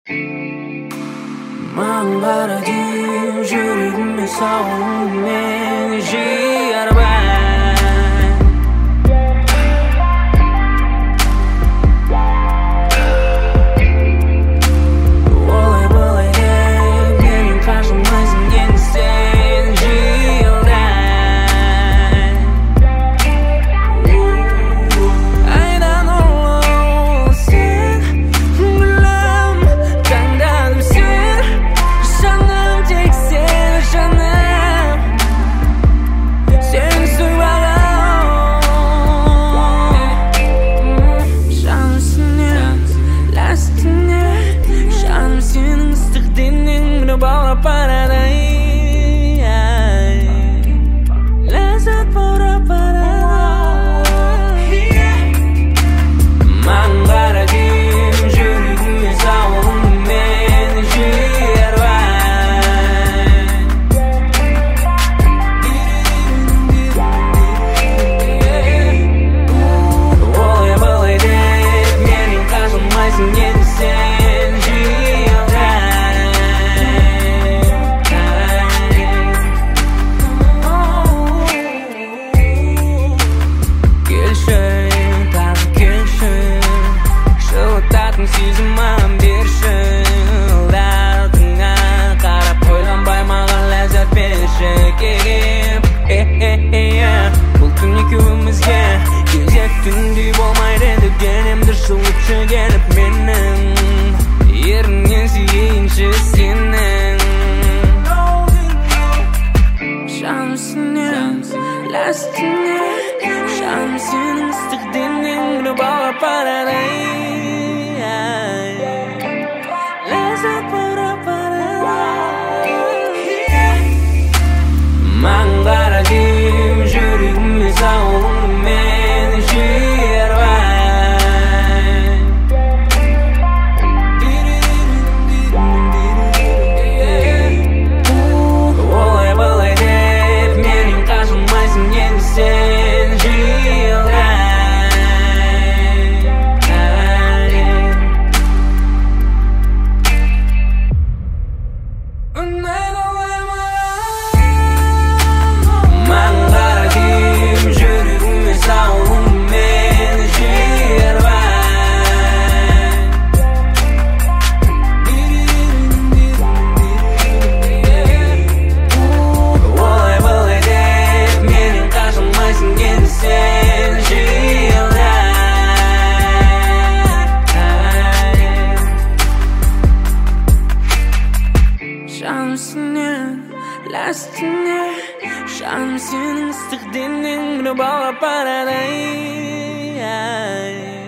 Mağın qaracım, жүрегіме сауын мені жиі арбай. Олай-былай деп, менен қашылмайсың енді сен жиылдай. Айдан ұлы сен, гүлім, таңданым сен. Жаным тек сен, жаным, сен сүйбағам. Жанымсың ләстіне, жаным сенің ыстық денеңді баурап барадай. Ләззат баурап барадай. Маған қара дейм, жүрегіме сауын мені жиі арбай. Олай-былай деп, менен қашылмайсың енді сен жиылдай. Келші, тағы келші, жылытатын сезім маған берші. Алтынға қарап ойланбай маған ләззат берші. Келіп, бұл түн екеумізге кезек түндей болмайды дегенімді жылытшы келіп менің ерінен сүйейінші сенің. Жанымсың ләстіне, жаным сенің ыстық денеңді баурап барадай. Ләззат баурап барадай. Маған қара дейм, жүрегіме сауын мені жиі арбай. Олай-былай деп, менен қашылмайсың енді сен жиылдай. Маған қара дейм, жүрегіме сауын мені жиі арбай. Олай-былай деп, менен қашылмайсың енді сен жиылдай. Жанымсың ләстіне, жаным сенің ыстық денеңді баурап барадай.